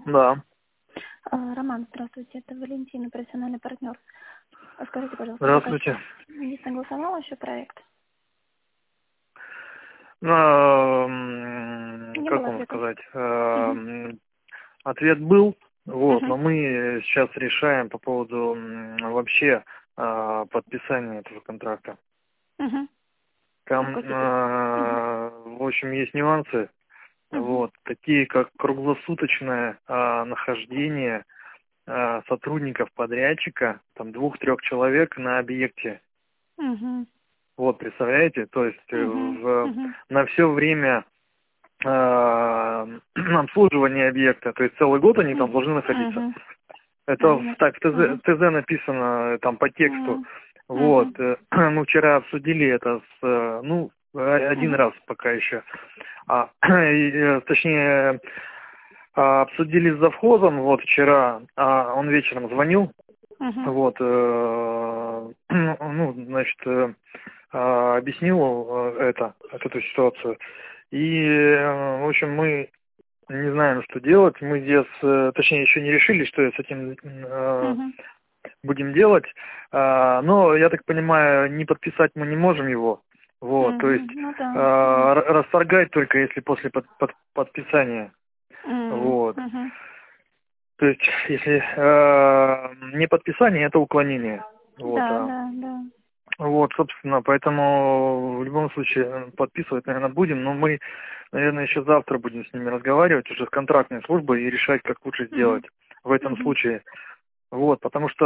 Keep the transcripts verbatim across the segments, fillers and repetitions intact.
Да, А, Роман, здравствуйте, это Валентина, профессиональный партнер. А Скажите, пожалуйста, пока здравствуйте. что не согласовал еще проект? Ну, м, Не как было вам ответа? сказать, Угу. эм, ответ был, вот, Угу. но мы сейчас решаем по поводу м, вообще а, подписания этого контракта. Угу. Ну, Там, какие-то... Угу. а, в общем, есть нюансы, Угу. вот, такие как круглосуточное а, нахождение а, сотрудников подрядчика, там двух-трех человек на объекте. Угу. Вот, представляете, то есть э, Угу. в, Угу. на все время э, обслуживания объекта, то есть целый год они там должны находиться. Угу. Это в, Угу. так в ТЗ, Угу. в ТЗ написано э, там по тексту. Угу. Вот, э, мы вчера обсудили это с, э, ну, э, один Угу. раз пока еще. А, и, э, точнее, а, обсудили с завхозом, вот вчера, а он вечером звонил, Угу. вот, э, ну, значит, э, а, объяснил э, это, вот эту ситуацию. И, э, в общем, мы не знаем, что делать. Мы здесь, э, точнее, еще не решили, что с этим э, Угу. будем делать. А, но, я так понимаю, не подписать мы не можем его. Вот, то есть Угу. Ну э, да. Угу. р- расторгать только если после под- под- подписания. Угу. Вот. Угу. То есть, если э, не подписание, это уклонение. Вот, Да, а да, да. Вот, собственно, поэтому в любом случае подписывать, наверное, будем, но мы, наверное, еще завтра будем с ними разговаривать уже с контрактной службой и решать, как лучше Угу. сделать в этом Угу. случае. Вот, потому что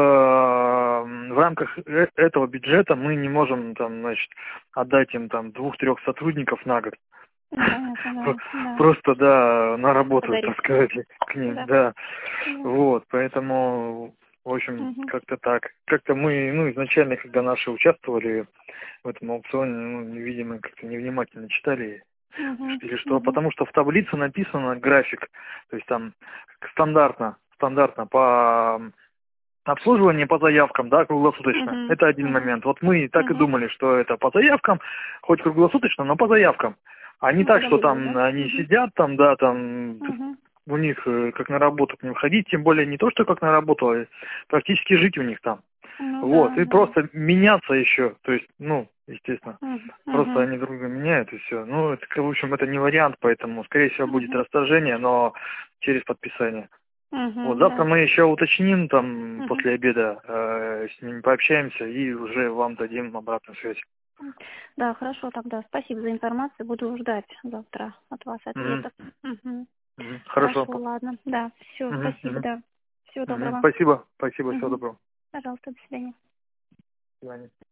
э, в рамках э- этого бюджета мы не можем, там, значит, отдать им там двух-трех сотрудников на год. Ну, понятно, да. Да. Просто, да, на работу, так Подарить. сказать, к ним, Да. да. Да. Вот, поэтому, в общем, Угу. как-то так. Как-то мы, ну, изначально, когда наши участвовали в этом аукционе, ну, видимо, как-то невнимательно читали Угу. или что, Угу. потому что в таблице написано график, то есть там стандартно, стандартно по обслуживанию по заявкам, да, круглосуточно. Угу. Это один Угу. момент. Вот мы так и Угу. думали, что это по заявкам, хоть круглосуточно, но по заявкам. А не Ну, так, когда что вызовут, там да? они Угу. сидят там, да, там Угу. у них э, как на работу к ним ходить, тем более не то, что как на работу, а практически жить у них там. Ну Вот, да, и да. просто меняться еще, то есть, ну, естественно, Угу. просто Угу. они друг друга меняют и все. Ну, это, в общем, это не вариант, поэтому, скорее всего, будет Угу. расторжение, но через подписание. Вот, Угу. завтра Да. мы еще уточним, там, Угу. после обеда э, с ними пообщаемся и уже вам дадим обратную связь. Да, хорошо тогда. Спасибо за информацию. Буду ждать завтра от вас Мгм. ответов. Угу. Мгм. Хорошо. Хорошо, ладно. Да, все, Мгм. спасибо, Мгм. да. Всего Мгм. доброго. Спасибо, спасибо, всего Угу. доброго. Пожалуйста, до свидания. До свидания.